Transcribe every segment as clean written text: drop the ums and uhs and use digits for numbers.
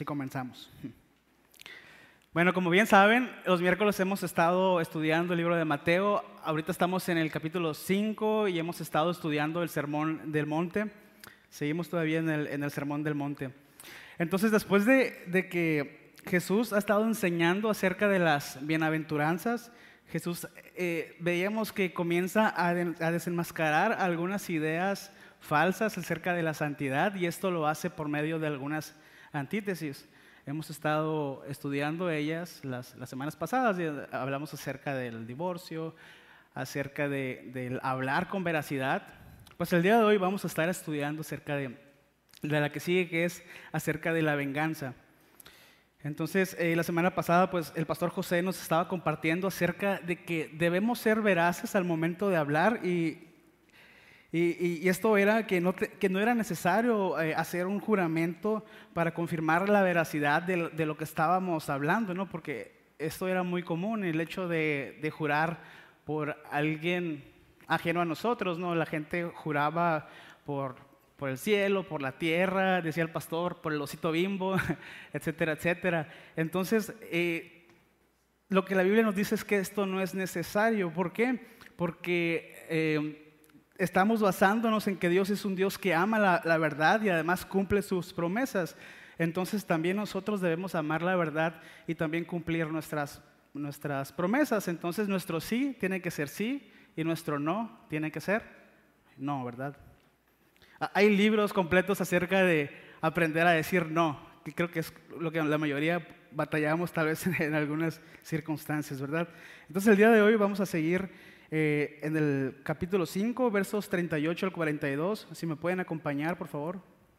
si comenzamos. Bueno, como bien saben, los miércoles hemos estado estudiando el libro de Mateo. Ahorita estamos en el capítulo 5 y hemos estado estudiando el Sermón del Monte. Seguimos todavía en el Sermón del Monte. Entonces, después de que Jesús ha estado enseñando acerca de las bienaventuranzas, Jesús veíamos que comienza a desenmascarar algunas ideas falsas acerca de la santidad, y esto lo hace por medio de algunas antítesis. Hemos estado estudiando ellas las semanas pasadas y hablamos acerca del divorcio, acerca del hablar con veracidad. Pues el día de hoy vamos a estar estudiando acerca de la que sigue, que es acerca de la venganza. Entonces, la semana pasada, pues el pastor José nos estaba compartiendo acerca de que debemos ser veraces al momento de hablar, y esto era que no era necesario hacer un juramento para confirmar la veracidad de lo que estábamos hablando, ¿no? Porque esto era muy común, el hecho de jurar por alguien ajeno a nosotros, ¿no? La gente juraba por el cielo, por la tierra, decía el pastor, por el osito Bimbo, etcétera, etcétera. Entonces, lo que la Biblia nos dice es que esto no es necesario. ¿Por qué? Porque estamos basándonos en que Dios es un Dios que ama la verdad y además cumple sus promesas. Entonces también nosotros debemos amar la verdad y también cumplir nuestras promesas. Entonces nuestro sí tiene que ser sí y nuestro no tiene que ser no, ¿verdad? Hay libros completos acerca de aprender a decir no, que creo que es lo que la mayoría batallamos tal vez en algunas circunstancias, ¿verdad? Entonces el día de hoy vamos a seguir en el capítulo 5, versos 38 al 42. Si me pueden acompañar, por favor.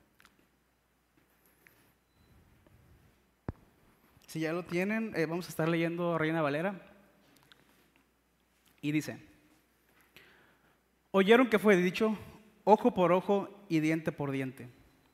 Si ya lo tienen, vamos a estar leyendo Reina Valera. Y dice: oyeron que fue dicho, ojo por ojo y diente por diente.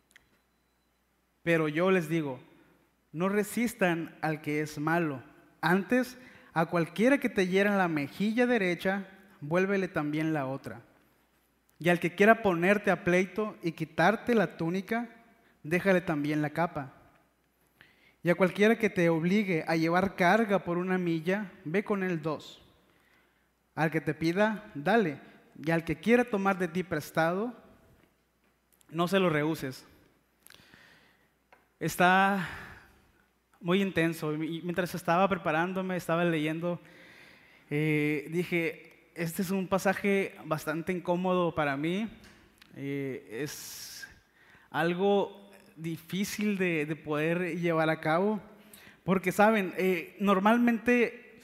Pero yo les digo, no resistan al que es malo. Antes, a cualquiera que te hiera en la mejilla derecha, vuélvele también la otra. Y al que quiera ponerte a pleito y quitarte la túnica, déjale también la capa. Y a cualquiera que te obligue a llevar carga por 1 milla, ve con él 2. Al que te pida, dale. Y al que quiera tomar de ti prestado, no se lo rehuses. Está muy intenso. Y mientras estaba preparándome, estaba leyendo, dije, este es un pasaje bastante incómodo para mí. Es algo difícil de poder llevar a cabo, porque saben, normalmente,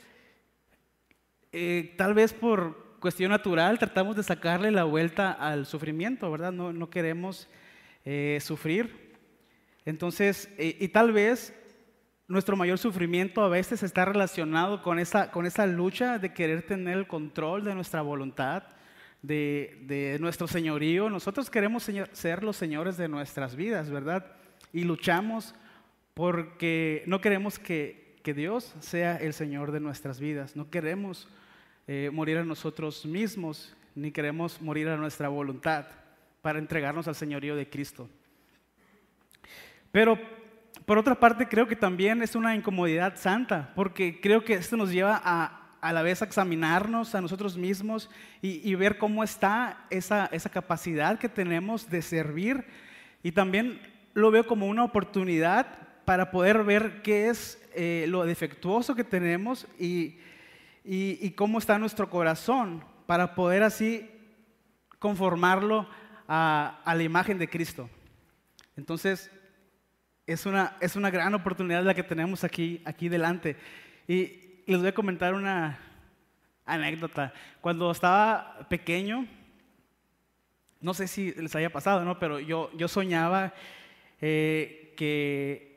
tal vez por cuestión natural, tratamos de sacarle la vuelta al sufrimiento, ¿verdad? No queremos sufrir. Entonces, y tal vez nuestro mayor sufrimiento a veces está relacionado con esa lucha de querer tener el control de nuestra voluntad, de nuestro señorío. Nosotros queremos ser los señores de nuestras vidas, ¿verdad? Y luchamos porque no queremos que Dios sea el Señor de nuestras vidas. No queremos morir a nosotros mismos, ni queremos morir a nuestra voluntad para entregarnos al señorío de Cristo. Pero por otra parte, creo que también es una incomodidad santa, porque creo que esto nos lleva a la vez a examinarnos a nosotros mismos y ver cómo está esa capacidad que tenemos de servir, y también lo veo como una oportunidad para poder ver qué es lo defectuoso que tenemos y cómo está nuestro corazón, para poder así conformarlo a la imagen de Cristo. Entonces, es una gran oportunidad la que tenemos aquí delante. Y les voy a comentar una anécdota. Cuando estaba pequeño, no sé si les haya pasado, ¿no? Pero yo soñaba que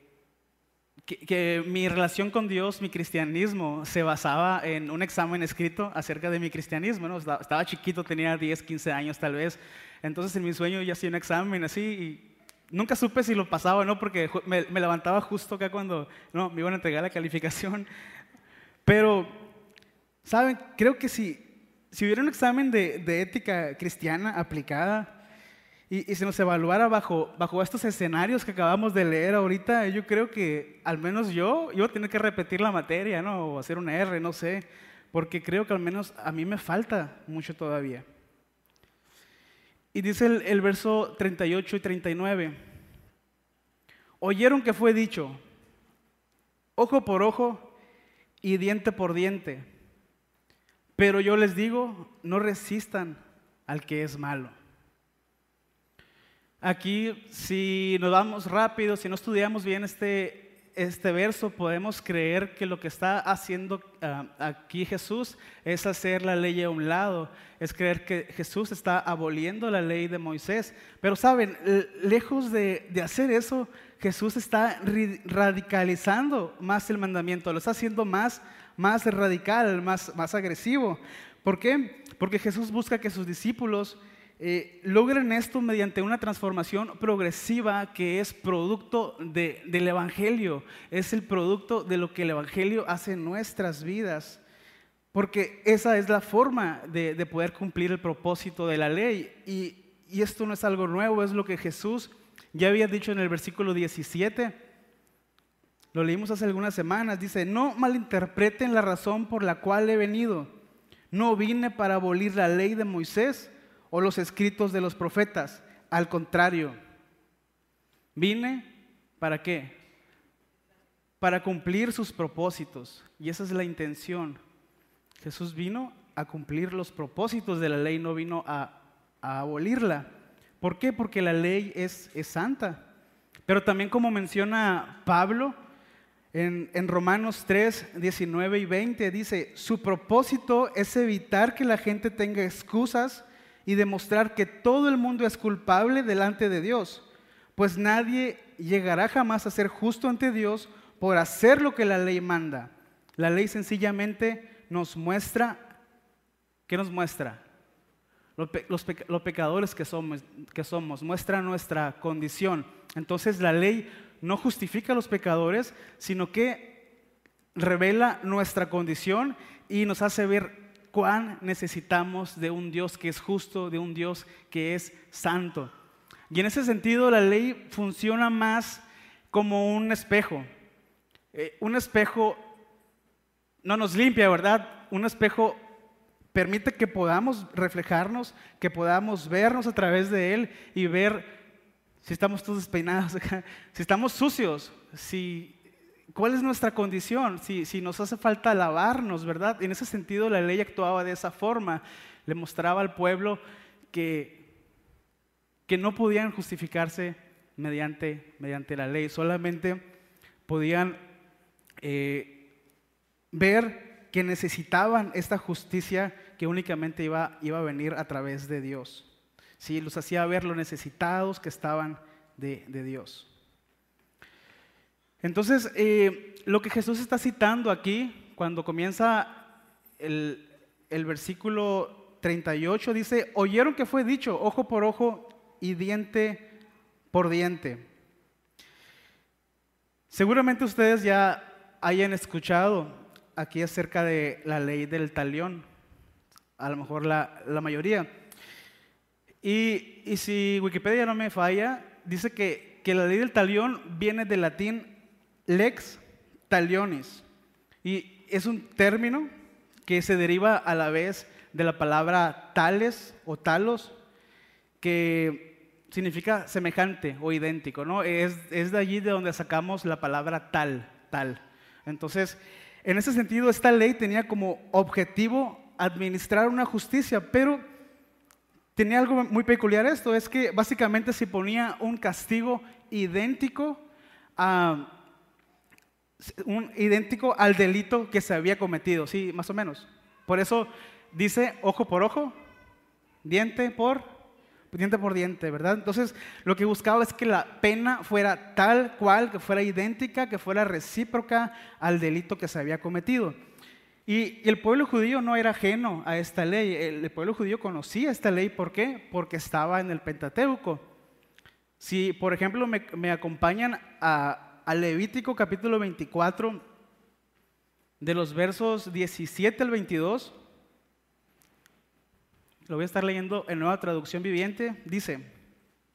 mi relación con Dios, mi cristianismo, se basaba en un examen escrito acerca de mi cristianismo, ¿no? Estaba chiquito, tenía 10, 15 años tal vez. Entonces en mi sueño yo hacía un examen así y nunca supe si lo pasaba o no, porque me levantaba justo acá cuando me iban a entregar la calificación. Pero, ¿saben? Creo que si hubiera un examen de ética cristiana aplicada, Y si nos evaluara bajo estos escenarios que acabamos de leer ahorita, yo creo que al menos yo iba a tener que repetir la materia, ¿no? O hacer una R, no sé, porque creo que al menos a mí me falta mucho todavía. Y dice el verso 38 y 39, oyeron que fue dicho, ojo por ojo y diente por diente, pero yo les digo, no resistan al que es malo. Aquí, si nos vamos rápido, si no estudiamos bien este verso, podemos creer que lo que está haciendo aquí Jesús es hacer la ley a un lado, es creer que Jesús está aboliendo la ley de Moisés. Pero saben, lejos de hacer eso, Jesús está radicalizando más el mandamiento, lo está haciendo más radical, más agresivo. ¿Por qué? Porque Jesús busca que sus discípulos logren esto mediante una transformación progresiva que es producto del Evangelio, es el producto de lo que el Evangelio hace en nuestras vidas, porque esa es la forma de poder cumplir el propósito de la ley. Y esto no es algo nuevo, es lo que Jesús ya había dicho en el versículo 17, lo leímos hace algunas semanas, dice, no malinterpreten la razón por la cual he venido, no vine para abolir la ley de Moisés o los escritos de los profetas, al contrario, vine, ¿para qué? Para cumplir sus propósitos, y esa es la intención. Jesús vino a cumplir los propósitos de la ley, no vino a abolirla. ¿Por qué? Porque la ley es santa. Pero también, como menciona Pablo en Romanos 3, 19 y 20, dice, su propósito es evitar que la gente tenga excusas y demostrar que todo el mundo es culpable delante de Dios, pues nadie llegará jamás a ser justo ante Dios por hacer lo que la ley manda. La ley sencillamente nos muestra, ¿qué nos muestra? Los pecadores que somos, muestra nuestra condición. Entonces la ley no justifica a los pecadores, sino que revela nuestra condición y nos hace ver cuán necesitamos de un Dios que es justo, de un Dios que es santo. Y en ese sentido la ley funciona más como un espejo. Un espejo no nos limpia, ¿verdad? Un espejo permite que podamos reflejarnos, que podamos vernos a través de él y ver si estamos todos despeinados, si estamos sucios, cuál es nuestra condición, si nos hace falta lavarnos, ¿verdad? En ese sentido la ley actuaba de esa forma, le mostraba al pueblo que no podían justificarse mediante la ley, solamente podían ver que necesitaban esta justicia que únicamente iba a venir a través de Dios. Sí, los hacía ver lo necesitados que estaban de Dios. Entonces, lo que Jesús está citando aquí, cuando comienza el versículo 38, dice, oyeron que fue dicho, ojo por ojo y diente por diente. Seguramente ustedes ya hayan escuchado aquí acerca de la ley del talión, a lo mejor la mayoría. Y si Wikipedia no me falla, dice que la ley del talión viene del latín lex talionis, y es un término que se deriva a la vez de la palabra tales o talos, que significa semejante o idéntico, ¿no? Es de allí de donde sacamos la palabra tal. Entonces, en ese sentido, esta ley tenía como objetivo administrar una justicia, pero tenía algo muy peculiar esto, es que básicamente se ponía un castigo idéntico al delito que se había cometido, sí, más o menos. Por eso dice ojo por ojo, diente por diente, ¿verdad? Entonces, lo que buscaba es que la pena fuera tal cual, que fuera idéntica, que fuera recíproca al delito que se había cometido. Y el pueblo judío no era ajeno a esta ley. El pueblo judío conocía esta ley. ¿Por qué? Porque estaba en el Pentateuco. Si, por ejemplo, me acompañan a Levítico capítulo 24, de los versos 17 al 22, lo voy a estar leyendo en Nueva Traducción Viviente, dice,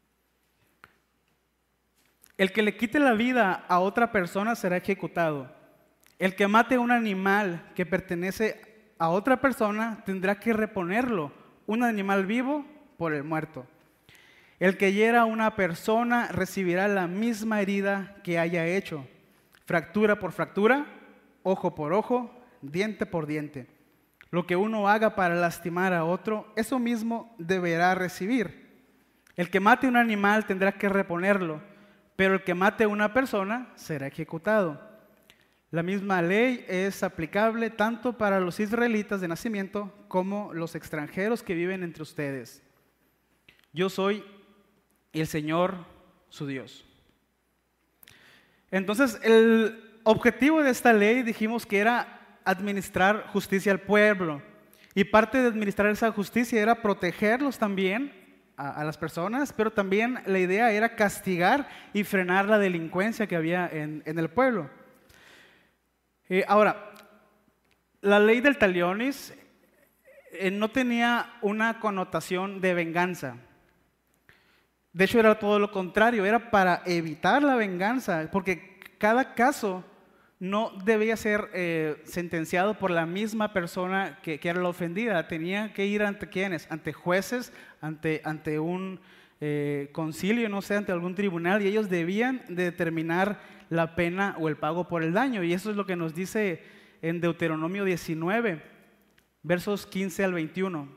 El que le quite la vida a otra persona será ejecutado. El que mate un animal que pertenece a otra persona tendrá que reponerlo, un animal vivo por el muerto. El que hiera a una persona recibirá la misma herida que haya hecho, fractura por fractura, ojo por ojo, diente por diente. Lo que uno haga para lastimar a otro, eso mismo deberá recibir. El que mate un animal tendrá que reponerlo, pero el que mate a una persona será ejecutado. La misma ley es aplicable tanto para los israelitas de nacimiento como los extranjeros que viven entre ustedes. Yo soy el Señor, su Dios. Entonces, el objetivo de esta ley dijimos que era administrar justicia al pueblo. Y parte de administrar esa justicia era protegerlos también a las personas, pero también la idea era castigar y frenar la delincuencia que había en el pueblo. Ahora, la ley del talionis no tenía una connotación de venganza. De hecho, era todo lo contrario, era para evitar la venganza, porque cada caso no debía ser sentenciado por la misma persona que era la ofendida. Tenía que ir ante ¿quiénes? Ante jueces, ante un concilio, no sé, ante algún tribunal, y ellos debían de determinar la pena o el pago por el daño. Y eso es lo que nos dice en Deuteronomio 19, versos 15 al 21.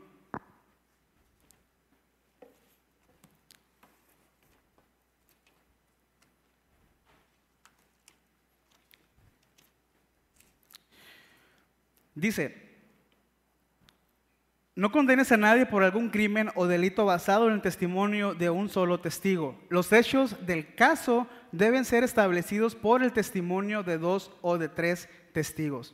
Dice: no condenes a nadie por algún crimen o delito basado en el testimonio de un solo testigo. Los hechos del caso deben ser establecidos por el testimonio de 2 o de 3 testigos.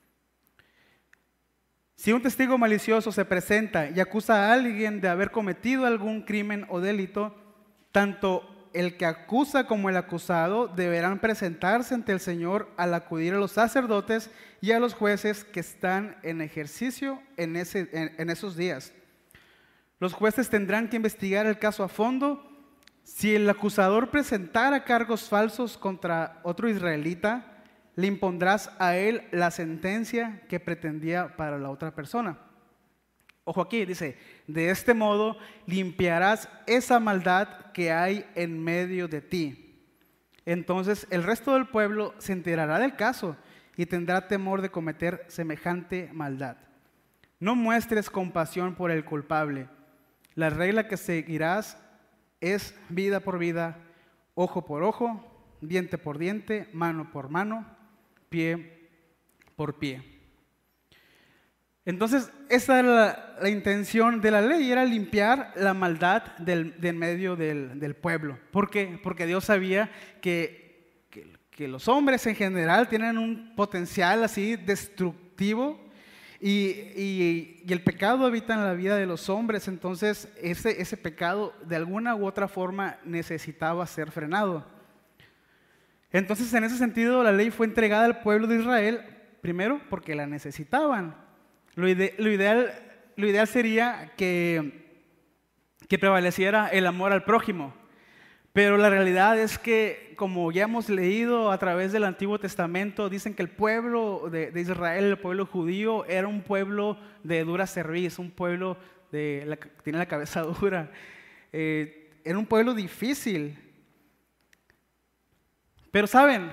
Si un testigo malicioso se presenta y acusa a alguien de haber cometido algún crimen o delito, tanto el que acusa como el acusado deberán presentarse ante el Señor al acudir a los sacerdotes y a los jueces que están en ejercicio en esos días. Los jueces tendrán que investigar el caso a fondo. Si el acusador presentara cargos falsos contra otro israelita, le impondrás a él la sentencia que pretendía para la otra persona. Ojo aquí, dice: de este modo limpiarás esa maldad que hay en medio de ti. Entonces el resto del pueblo se enterará del caso y tendrá temor de cometer semejante maldad. No muestres compasión por el culpable. La regla que seguirás es vida por vida, ojo por ojo, diente por diente, mano por mano, pie por pie. Entonces, esa era la intención de la ley, era limpiar la maldad del medio del pueblo. ¿Por qué? Porque Dios sabía que los hombres en general tienen un potencial así destructivo y el pecado habita en la vida de los hombres. Entonces, ese pecado de alguna u otra forma necesitaba ser frenado. Entonces, en ese sentido, la ley fue entregada al pueblo de Israel, primero porque la necesitaban. Lo ideal sería que prevaleciera el amor al prójimo, pero la realidad es que, como ya hemos leído a través del Antiguo Testamento, dicen que el pueblo de Israel, el pueblo judío, era un pueblo de dura cerviz, un pueblo que tiene la cabeza dura, era un pueblo difícil. Pero saben,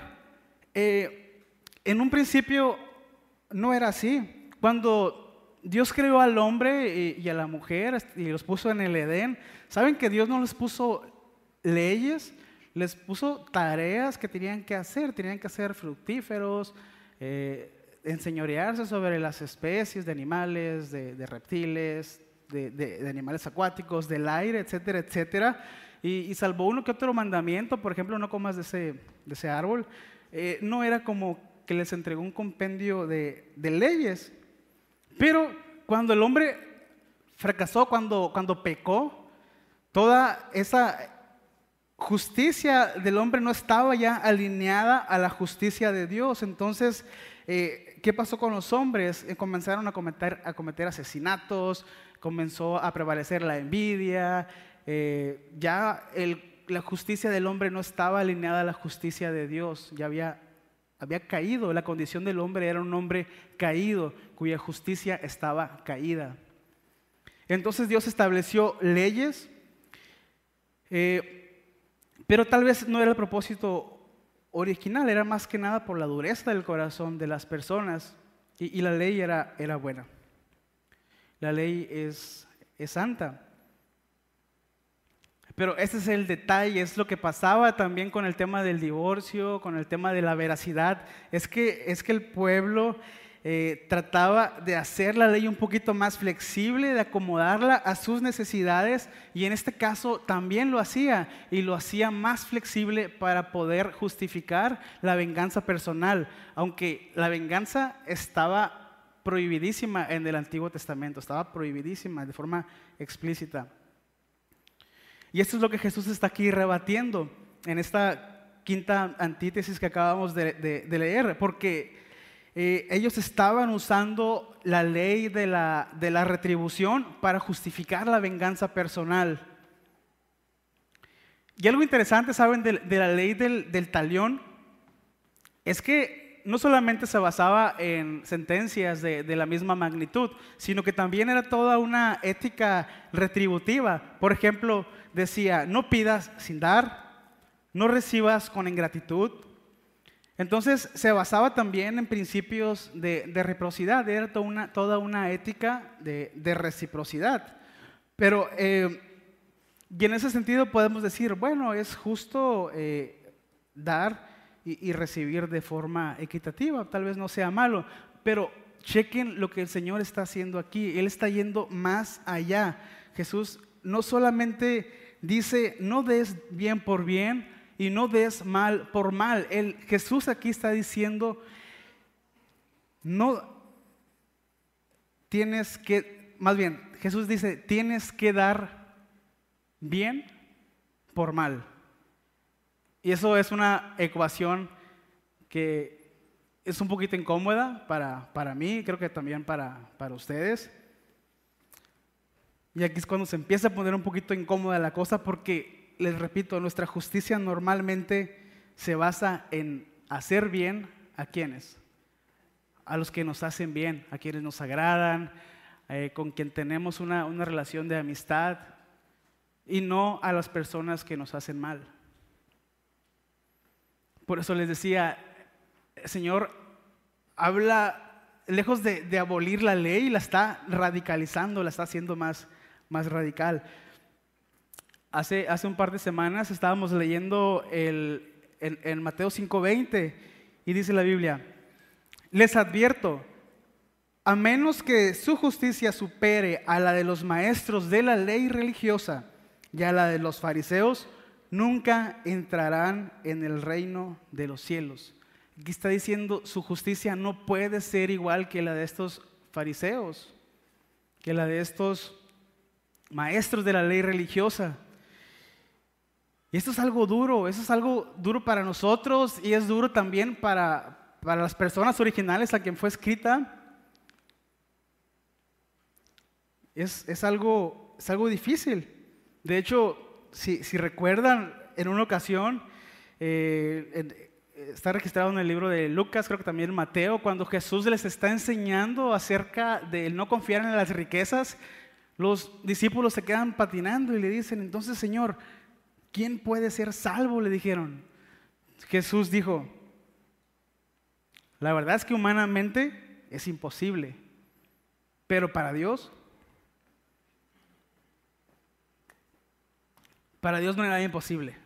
en un principio no era así. Cuando Dios creó al hombre y a la mujer y los puso en el Edén, ¿saben que Dios no les puso leyes? Les puso tareas que tenían que hacer. Tenían que ser fructíferos, enseñorearse sobre las especies de animales, de reptiles, de animales acuáticos, del aire, etcétera, etcétera. Y salvo uno que otro mandamiento, por ejemplo, no comas de ese árbol, no era como que les entregó un compendio de leyes. Pero cuando el hombre fracasó, cuando pecó, toda esa justicia del hombre no estaba ya alineada a la justicia de Dios. Entonces, ¿qué pasó con los hombres? Comenzaron a cometer asesinatos, comenzó a prevalecer la envidia, ya el la justicia del hombre no estaba alineada a la justicia de Dios. Ya había caído, la condición del hombre era un hombre caído, cuya justicia estaba caída. Entonces Dios estableció leyes, pero tal vez no era el propósito original, era más que nada por la dureza del corazón de las personas, y la ley era buena. La ley es santa. Pero ese es el detalle, es lo que pasaba también con el tema del divorcio, con el tema de la veracidad. Es que el pueblo trataba de hacer la ley un poquito más flexible, de acomodarla a sus necesidades, y en este caso también lo hacía, y lo hacía más flexible para poder justificar la venganza personal, aunque la venganza estaba prohibidísima en el Antiguo Testamento, estaba prohibidísima de forma explícita. Y esto es lo que Jesús está aquí rebatiendo en esta quinta antítesis que acabamos de leer, porque ellos estaban usando la ley de la retribución para justificar la venganza personal. Y algo interesante, ¿saben? De la ley del talión, es que no solamente se basaba en sentencias de la misma magnitud, sino que también era toda una ética retributiva. Por ejemplo, decía, no pidas sin dar, no recibas con ingratitud. Entonces se basaba también en principios de reciprocidad, era toda una ética de reciprocidad. Pero, y en ese sentido podemos decir, bueno, es justo dar y recibir de forma equitativa, tal vez no sea malo, pero chequen lo que el Señor está haciendo aquí. Él está yendo más allá. Jesús no solamente dice, no des bien por bien y no des mal por mal. Jesús aquí está diciendo, no tienes que, más bien, Jesús dice, tienes que dar bien por mal. Y eso es una ecuación que es un poquito incómoda para mí, creo que también para ustedes. Y aquí es cuando se empieza a poner un poquito incómoda la cosa, porque, les repito, nuestra justicia normalmente se basa en hacer bien a quienes, a los que nos hacen bien, a quienes nos agradan, con quien tenemos una relación de amistad, y no a las personas que nos hacen mal. Por eso les decía, Señor habla, lejos de abolir la ley, la está radicalizando, la está haciendo más radical. Hace un par de semanas estábamos leyendo en Mateo 5:20, y dice la Biblia, les advierto, a menos que su justicia supere a la de los maestros de la ley religiosa y a la de los fariseos, nunca entrarán en el reino de los cielos. Aquí está diciendo, su justicia no puede ser igual que la de estos fariseos, que la de estos maestros de la ley religiosa. Y esto es algo duro, eso es algo duro para nosotros, y es duro también para las personas originales a quien fue escrita. Es algo difícil. De hecho, si recuerdan, en una ocasión, está registrado en el libro de Lucas, creo que también en Mateo, cuando Jesús les está enseñando acerca de no confiar en las riquezas, los discípulos se quedan patinando y le dicen, entonces, Señor, ¿quién puede ser salvo?, le dijeron. Jesús dijo, la verdad es que humanamente es imposible, pero para Dios no hay nada imposible.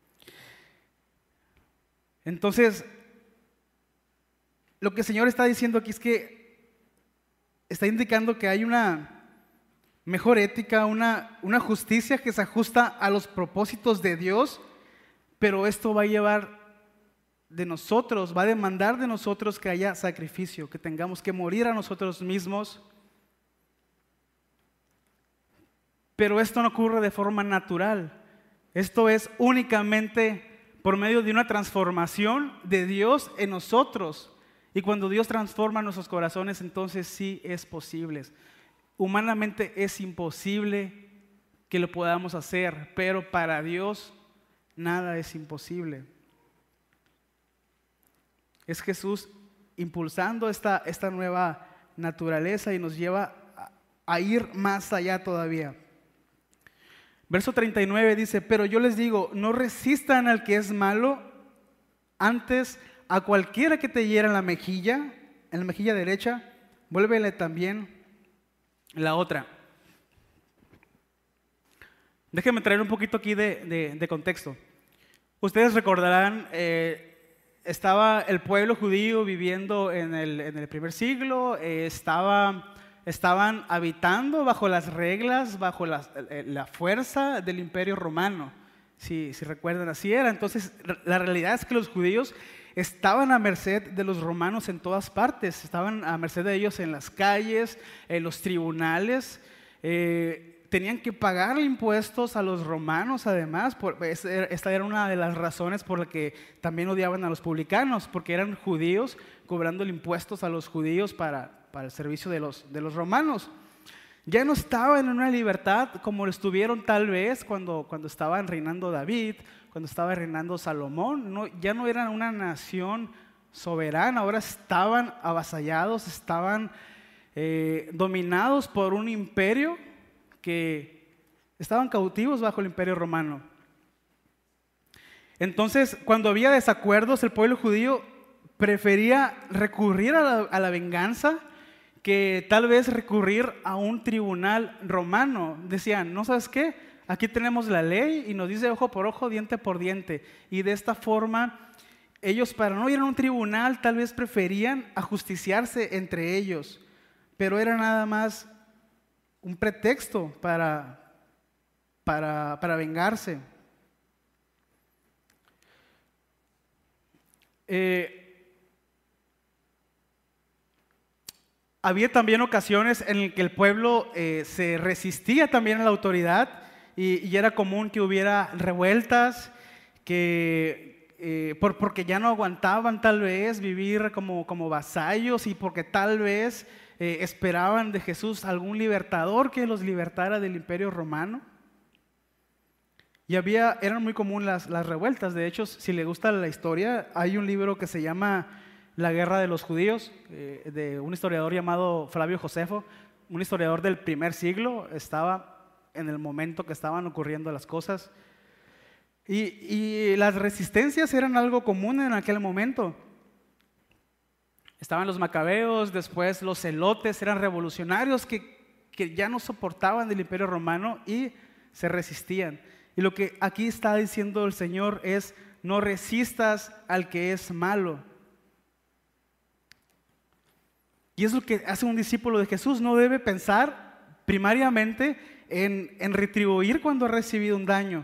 Entonces, lo que el Señor está diciendo aquí es que está indicando que hay una mejor ética, una justicia que se ajusta a los propósitos de Dios, pero esto va a llevar de nosotros, va a demandar de nosotros que haya sacrificio, que tengamos que morir a nosotros mismos. Pero esto no ocurre de forma natural. Esto es únicamente por medio de una transformación de Dios en nosotros. Y cuando Dios transforma nuestros corazones, entonces sí es posible. Humanamente es imposible que lo podamos hacer, pero para Dios nada es imposible. Es Jesús impulsando esta nueva naturaleza y nos lleva a ir más allá todavía. Verso 39 dice: pero yo les digo, no resistan al que es malo, antes a cualquiera que te hiera en la mejilla derecha, vuélvele también la otra. Déjenme traer un poquito aquí de contexto. Ustedes recordarán, estaba el pueblo judío viviendo en el primer siglo, estaban habitando bajo las reglas, bajo la fuerza del Imperio Romano. Si recuerdan, así era. Entonces, la realidad es que los judíos estaban a merced de los romanos en todas partes, estaban a merced de ellos en las calles, en los tribunales, tenían que pagar impuestos a los romanos además. Esta era una de las razones por la que también odiaban a los publicanos, porque eran judíos cobrando impuestos a los judíos para el servicio de los romanos. Ya no estaban en una libertad como lo estuvieron tal vez cuando estaban reinando David, cuando estaba reinando Salomón. Ya no eran una nación soberana, ahora estaban avasallados, estaban dominados por un imperio que estaban cautivos bajo el Imperio Romano. Entonces, cuando había desacuerdos, el pueblo judío prefería recurrir a la venganza que tal vez recurrir a un tribunal romano. Decían: ¿no sabes qué? Aquí tenemos la ley y nos dice ojo por ojo, diente por diente. Y de esta forma, ellos, para no ir a un tribunal, tal vez preferían ajusticiarse entre ellos. Pero era nada más un pretexto para vengarse. Había también ocasiones en las que el pueblo se resistía también a la autoridad y era común que hubiera revueltas, porque ya no aguantaban tal vez vivir como vasallos y porque tal vez esperaban de Jesús algún libertador que los libertara del Imperio Romano. Y eran muy comunes las revueltas. De hecho, si le gusta la historia, hay un libro que se llama La Guerra de los Judíos, de un historiador llamado Flavio Josefo, un historiador del primer siglo. Estaba en el momento que estaban ocurriendo las cosas. Y las resistencias eran algo común en aquel momento. Estaban los macabeos, después los celotes, eran revolucionarios que ya no soportaban el Imperio Romano y se resistían. Y lo que aquí está diciendo el Señor es: no resistas al que es malo. Y es lo que hace un discípulo de Jesús. No debe pensar primariamente en retribuir cuando ha recibido un daño.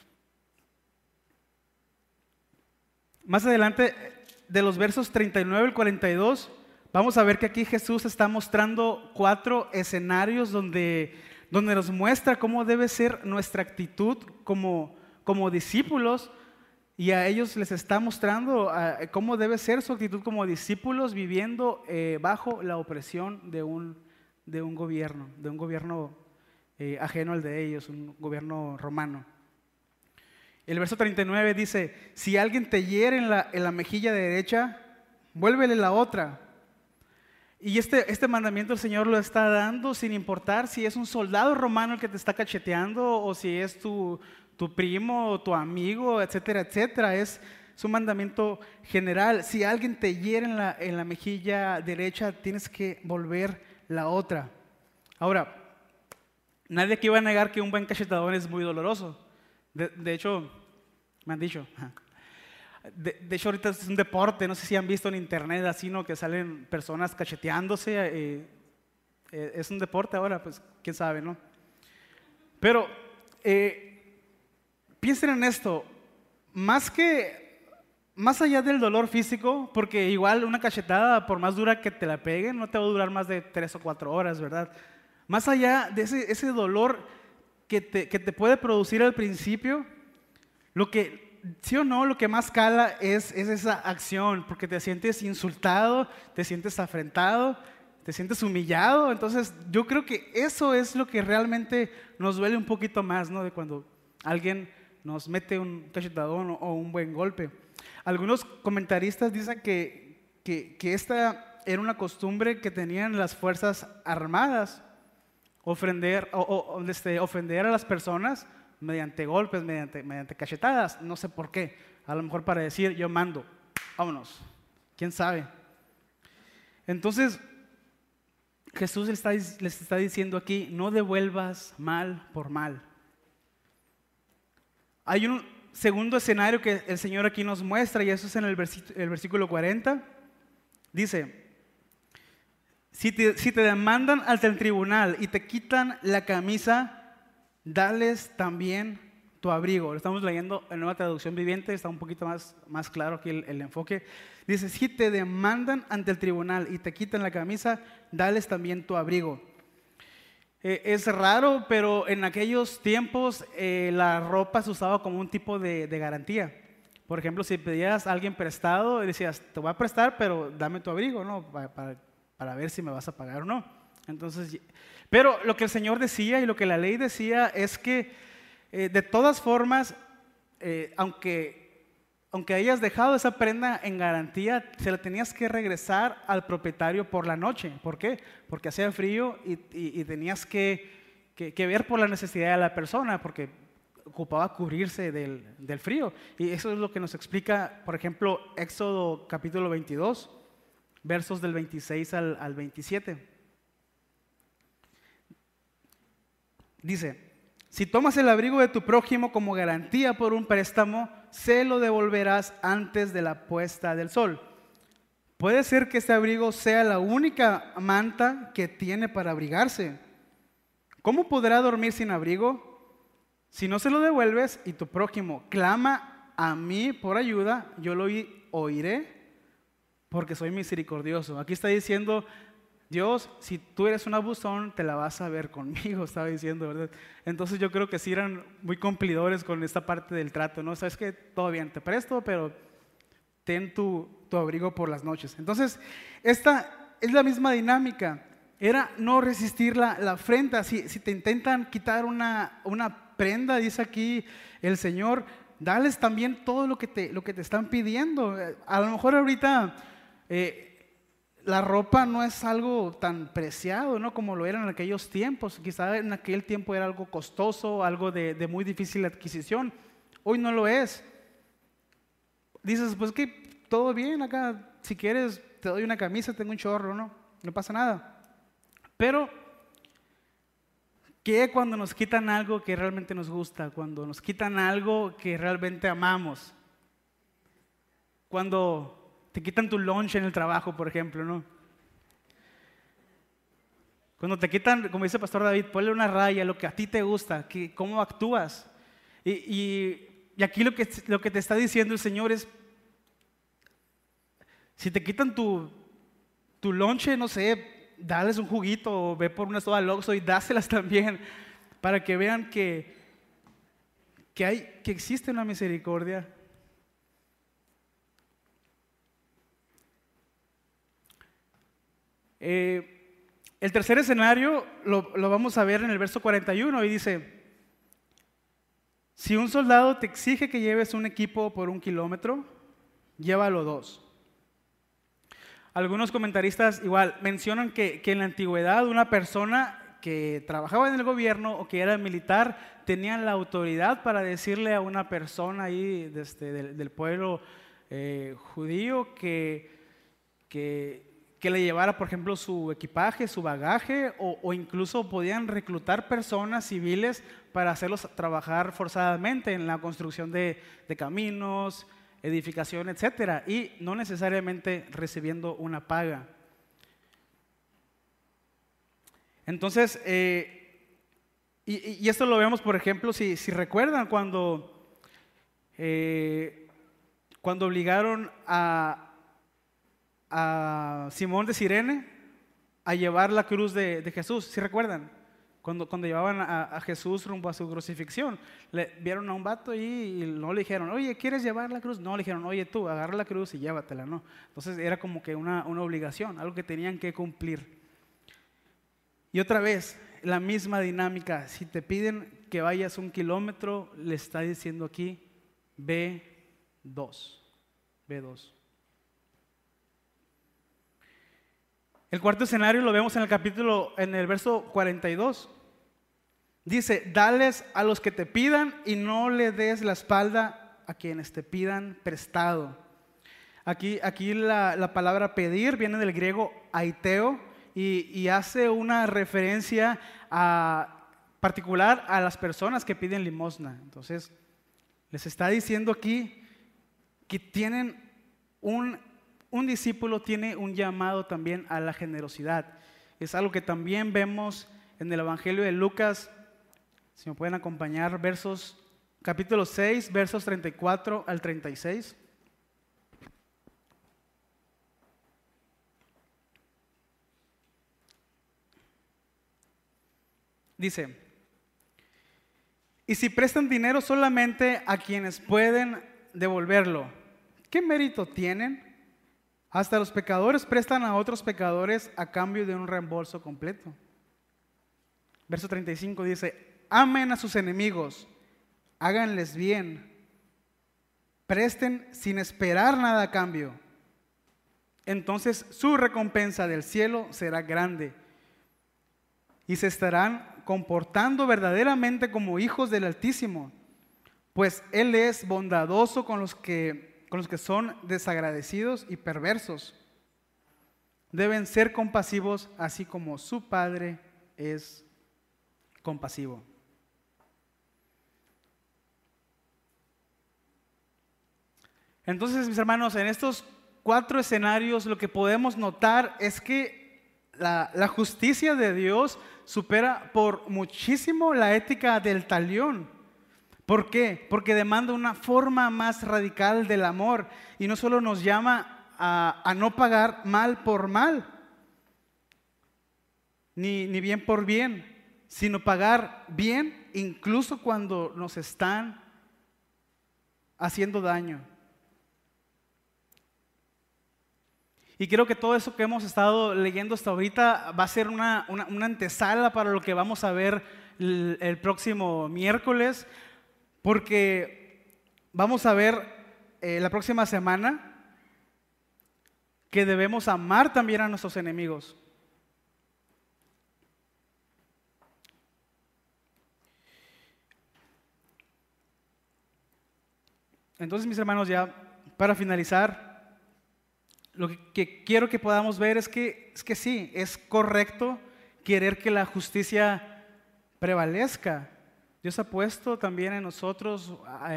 Más adelante, de los versos 39 al 42, vamos a ver que aquí Jesús está mostrando 4 escenarios donde nos muestra cómo debe ser nuestra actitud como discípulos, y a ellos les está mostrando cómo debe ser su actitud como discípulos viviendo bajo la opresión de un gobierno ajeno al de ellos, un gobierno romano. El verso 39 dice: si alguien te hiere en la mejilla derecha, vuélvele la otra. Y este mandamiento el Señor lo está dando sin importar si es un soldado romano el que te está cacheteando o si es tu primo o tu amigo, etcétera, etcétera. Es un mandamiento general. Si alguien te hiere en la mejilla derecha, tienes que volver la otra. Ahora, nadie aquí va a negar que un buen cachetadón es muy doloroso. De hecho, me han dicho. De hecho, ahorita es un deporte. No sé si han visto en internet así, ¿no? Que salen personas cacheteándose. Es un deporte ahora, pues quién sabe, ¿no? Pero piensen en esto. Más allá del dolor físico, porque igual una cachetada, por más dura que te la peguen, no te va a durar más de 3 o 4 horas, ¿verdad? Más allá de ese dolor que te puede producir al principio, sí o no, lo que más cala es esa acción, porque te sientes insultado, te sientes afrentado, te sientes humillado. Entonces yo creo que eso es lo que realmente nos duele un poquito más, ¿no? De cuando alguien nos mete un cachetadón o un buen golpe. Algunos comentaristas dicen que esta era una costumbre que tenían las fuerzas armadas, ofender a las personas mediante golpes, mediante cachetadas, no sé por qué, a lo mejor para decir yo mando, vámonos, quién sabe. Entonces Jesús les está diciendo aquí, no devuelvas mal por mal. Hay un segundo escenario que el Señor aquí nos muestra, y eso es en el versículo 40. Dice, si te demandan ante el tribunal y te quitan la camisa, dales también tu abrigo. Lo estamos leyendo en Nueva Traducción Viviente, está un poquito más claro aquí el enfoque. Dice, si te demandan ante el tribunal y te quitan la camisa, dales también tu abrigo. Es raro, pero en aquellos tiempos la ropa se usaba como un tipo de garantía. Por ejemplo, si pedías a alguien prestado, decías, te voy a prestar, pero dame tu abrigo, ¿no? Para ver si me vas a pagar o no. Entonces, pero lo que el Señor decía y lo que la ley decía es que de todas formas, aunque hayas dejado esa prenda en garantía, se la tenías que regresar al propietario por la noche. ¿Por qué? Porque hacía frío y tenías que ver por la necesidad de la persona, porque ocupaba cubrirse del frío. Y eso es lo que nos explica, por ejemplo, Éxodo capítulo 22, versos del 26 al 27. Dice, si tomas el abrigo de tu prójimo como garantía por un préstamo, se lo devolverás antes de la puesta del sol. Puede ser que este abrigo sea la única manta que tiene para abrigarse. ¿Cómo podrá dormir sin abrigo? Si no se lo devuelves y tu prójimo clama a mí por ayuda, yo lo oiré porque soy misericordioso. Aquí está diciendo Dios, si tú eres un abusón, te la vas a ver conmigo, estaba diciendo, ¿verdad? Entonces yo creo que sí eran muy cumplidores con esta parte del trato, ¿no? Sabes que todo bien, te presto, pero ten tu abrigo por las noches. Entonces, esta es la misma dinámica. Era no resistir la afrenta. Si te intentan quitar una prenda, dice aquí el Señor, dales también todo lo que te están pidiendo. A lo mejor ahorita la ropa no es algo tan preciado, ¿no? Como lo era en aquellos tiempos. Quizá en aquel tiempo era algo costoso, algo de muy difícil adquisición. Hoy no lo es. Dices, pues que todo bien acá, si quieres te doy una camisa, tengo un chorro, no pasa nada. Pero ¿qué cuando nos quitan algo que realmente nos gusta? Cuando nos quitan algo que realmente amamos. Cuando te quitan tu lunch en el trabajo, por ejemplo, ¿no? Cuando te quitan, como dice el pastor David, ponle una raya, lo que a ti te gusta, cómo actúas. Y aquí lo que te está diciendo el Señor es, si te quitan tu lonche, no sé, dales un juguito o ve por una soda al Oxxo y dáselas también para que vean que existe una misericordia. El tercer escenario lo vamos a ver en el verso 41 y dice, si un soldado te exige que lleves un equipo por 1 kilómetro, llévalo 2. Algunos comentaristas igual mencionan que en la antigüedad una persona que trabajaba en el gobierno o que era militar tenía la autoridad para decirle a una persona ahí del pueblo judío que le llevara, por ejemplo, su equipaje, su bagaje, o incluso podían reclutar personas civiles para hacerlos trabajar forzadamente en la construcción de caminos, edificación, etcétera, y no necesariamente recibiendo una paga. Entonces, y esto lo vemos, por ejemplo, si recuerdan cuando obligaron a Simón de Cirene a llevar la cruz de Jesús, ¿sí recuerdan? Cuando llevaban a Jesús rumbo a su crucifixión, le vieron a un vato y no le dijeron, oye, ¿quieres llevar la cruz? No, le dijeron, oye, tú, agarra la cruz y llévatela, ¿no? Entonces era como que una obligación, algo que tenían que cumplir. Y otra vez, la misma dinámica. Si te piden que vayas 1 kilómetro, le está diciendo aquí, ve 2. Ve 2. El cuarto escenario lo vemos en el verso 42. Dice, dales a los que te pidan y no le des la espalda a quienes te pidan prestado. Aquí la palabra pedir viene del griego aiteo y hace una referencia particular a las personas que piden limosna. Entonces, les está diciendo aquí que tienen un discípulo tiene un llamado también a la generosidad. Es algo que también vemos en el Evangelio de Lucas. Si me pueden acompañar, capítulo 6, versos 34 al 36. Dice, y si prestan dinero solamente a quienes pueden devolverlo, ¿qué mérito tienen? Hasta los pecadores prestan a otros pecadores a cambio de un reembolso completo. Verso 35 dice, amen a sus enemigos, háganles bien, presten sin esperar nada a cambio. Entonces su recompensa del cielo será grande y se estarán comportando verdaderamente como hijos del Altísimo, pues Él es bondadoso con los que son desagradecidos y perversos. Deben ser compasivos así como su Padre es compasivo. Entonces, mis hermanos, en estos 4 escenarios lo que podemos notar es que la justicia de Dios supera por muchísimo la ética del talión. ¿Por qué? Porque demanda una forma más radical del amor y no solo nos llama a no pagar mal por mal, ni bien por bien, sino pagar bien incluso cuando nos están haciendo daño. Y creo que todo eso que hemos estado leyendo hasta ahorita va a ser una antesala para lo que vamos a ver el próximo miércoles, porque vamos a ver la próxima semana que debemos amar también a nuestros enemigos. Entonces, mis hermanos, ya para finalizar, lo que quiero que podamos ver es que sí, es correcto querer que la justicia prevalezca. Dios ha puesto también en nosotros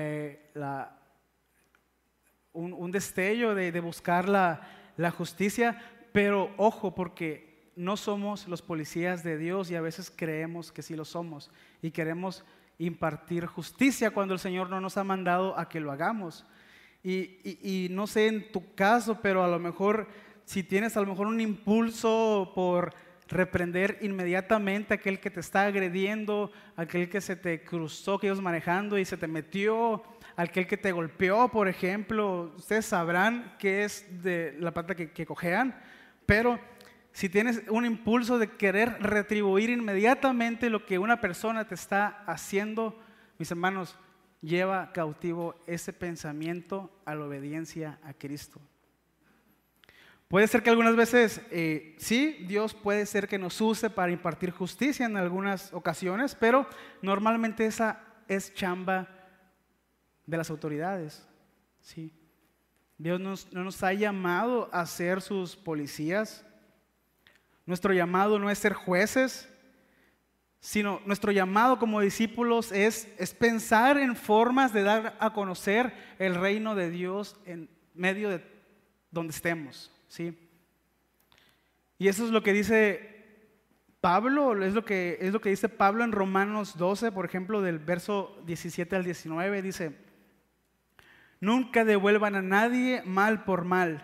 un destello de buscar la justicia, pero ojo, porque no somos los policías de Dios y a veces creemos que sí lo somos y queremos impartir justicia cuando el Señor no nos ha mandado a que lo hagamos. Y no sé en tu caso, pero a lo mejor si tienes a lo mejor un impulso por reprender inmediatamente a aquel que te está agrediendo, aquel que se te cruzó, que ibas manejando y se te metió, aquel que te golpeó, por ejemplo, ustedes sabrán qué es de la pata que cojean, pero si tienes un impulso de querer retribuir inmediatamente lo que una persona te está haciendo, mis hermanos, lleva cautivo ese pensamiento a la obediencia a Cristo. Puede ser que algunas veces, sí, Dios puede ser que nos use para impartir justicia en algunas ocasiones, pero normalmente esa es chamba de las autoridades, ¿sí? Dios no nos ha llamado a ser sus policías. Nuestro llamado no es ser jueces, sino nuestro llamado como discípulos es pensar en formas de dar a conocer el reino de Dios en medio de donde estemos, ¿sí? Y eso es lo que dice Pablo, es lo que dice Pablo en Romanos 12, por ejemplo, del verso 17 al 19, dice: nunca devuelvan a nadie mal por mal.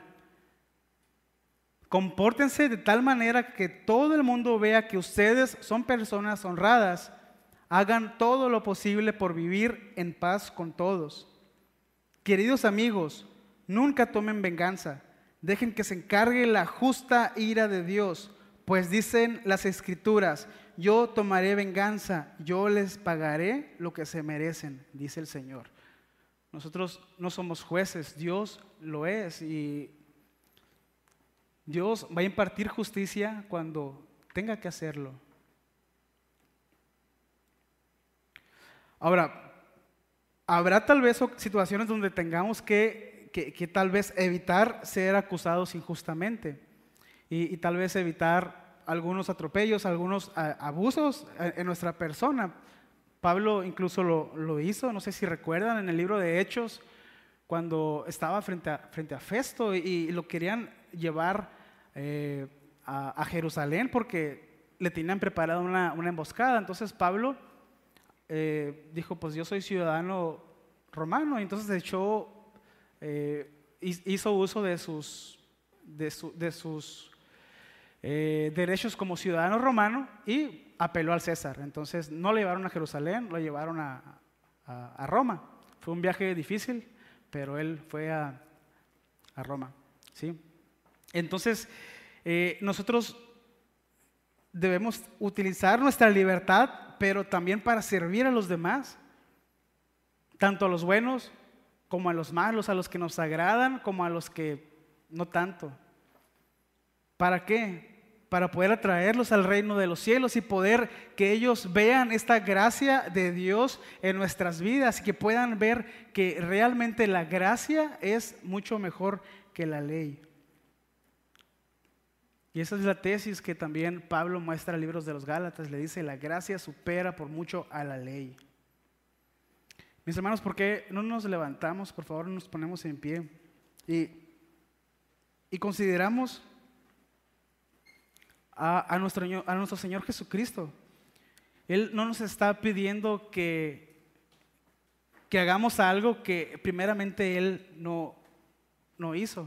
Compórtense de tal manera que todo el mundo vea que ustedes son personas honradas. Hagan todo lo posible por vivir en paz con todos. Queridos amigos, nunca tomen venganza. Dejen que se encargue la justa ira de Dios, pues dicen las Escrituras: yo tomaré venganza, yo les pagaré lo que se merecen, dice el Señor. Nosotros no somos jueces, Dios lo es, y Dios va a impartir justicia cuando tenga que hacerlo. Ahora, habrá tal vez situaciones donde tengamos que tal vez evitar ser acusados injustamente y tal vez evitar algunos atropellos, algunos abusos en nuestra persona. Pablo incluso lo hizo, no sé si recuerdan, en el libro de Hechos, cuando estaba frente a Festo y lo querían llevar a Jerusalén porque le tenían preparada una emboscada. Entonces Pablo dijo, pues yo soy ciudadano romano, y entonces hizo uso de sus derechos como ciudadano romano y apeló al César. Entonces no lo llevaron a Jerusalén, lo llevaron a Roma. Fue un viaje difícil, pero él fue a Roma, ¿sí? Entonces nosotros debemos utilizar nuestra libertad, pero también para servir a los demás, tanto a los buenos como a los malos, a los que nos agradan como a los que no tanto. ¿Para qué? Para poder atraerlos al reino de los cielos y poder que ellos vean esta gracia de Dios en nuestras vidas y que puedan ver que realmente la gracia es mucho mejor que la ley. Y esa es la tesis que también Pablo muestra en libros de los Gálatas. Le dice, la gracia supera por mucho a la ley. Mis hermanos, ¿por qué no nos levantamos? Por favor, nos ponemos en pie y consideramos a nuestro Señor Jesucristo. Él no nos está pidiendo que hagamos algo que primeramente Él no hizo.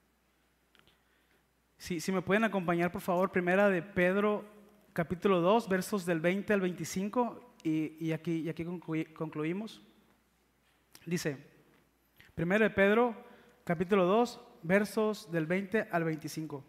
Si me pueden acompañar, por favor, primera de Pedro, capítulo 2, versos del 20 al 25, y aquí concluimos. Dice, primera de Pedro, capítulo 2, versos del 20 al 25.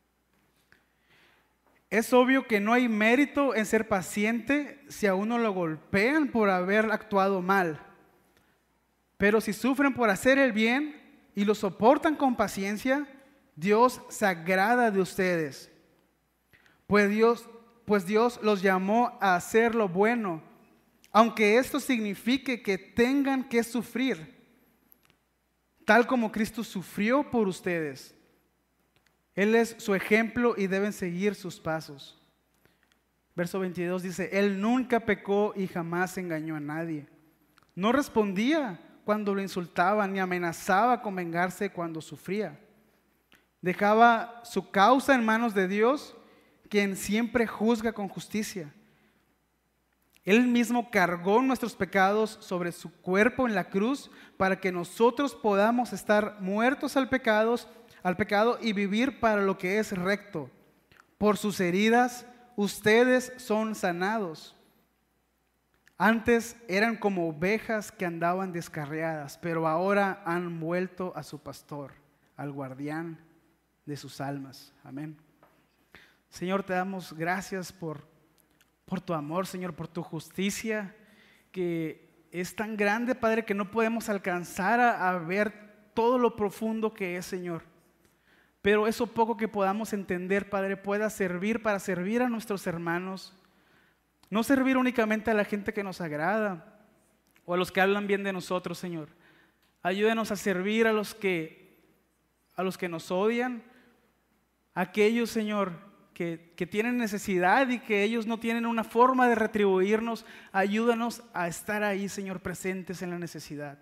Es obvio que no hay mérito en ser paciente si a uno lo golpean por haber actuado mal. Pero si sufren por hacer el bien y lo soportan con paciencia, Dios se agrada de ustedes. Pues Dios los llamó a hacer lo bueno, aunque esto signifique que tengan que sufrir, tal como Cristo sufrió por ustedes. Él es su ejemplo y deben seguir sus pasos. Verso 22 dice, Él nunca pecó y jamás engañó a nadie. No respondía cuando lo insultaban ni amenazaba con vengarse cuando sufría. Dejaba su causa en manos de Dios, quien siempre juzga con justicia. Él mismo cargó nuestros pecados sobre su cuerpo en la cruz para que nosotros podamos estar muertos al pecado y vivir para lo que es recto. Por sus heridas ustedes son sanados. Antes eran como ovejas que andaban descarriadas, pero ahora han vuelto a su pastor, al guardián de sus almas. Amén. Señor, te damos gracias por tu amor, Señor, por tu justicia, que es tan grande, Padre, que no podemos alcanzar a ver todo lo profundo que es, Señor. Pero eso poco que podamos entender, Padre, pueda servir para servir a nuestros hermanos. No servir únicamente a la gente que nos agrada o a los que hablan bien de nosotros, Señor. Ayúdanos a servir a los que nos odian, a aquellos, Señor, que tienen necesidad y que ellos no tienen una forma de retribuirnos. Ayúdanos a estar ahí, Señor, presentes en la necesidad.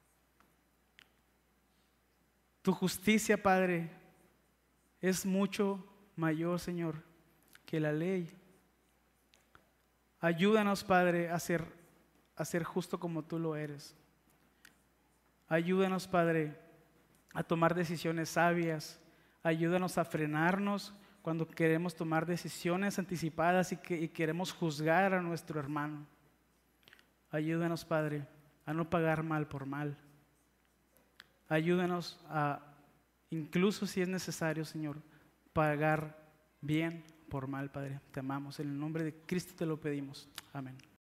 Tu justicia, Padre, es mucho mayor, Señor, que la ley. Ayúdanos, Padre, a ser justo como tú lo eres. Ayúdanos, Padre, a tomar decisiones sabias. Ayúdanos a frenarnos cuando queremos tomar decisiones anticipadas y queremos juzgar a nuestro hermano. Ayúdanos, Padre, a no pagar mal por mal. Ayúdanos a, incluso si es necesario, Señor, pagar bien por mal, Padre. Te amamos. En el nombre de Cristo te lo pedimos. Amén.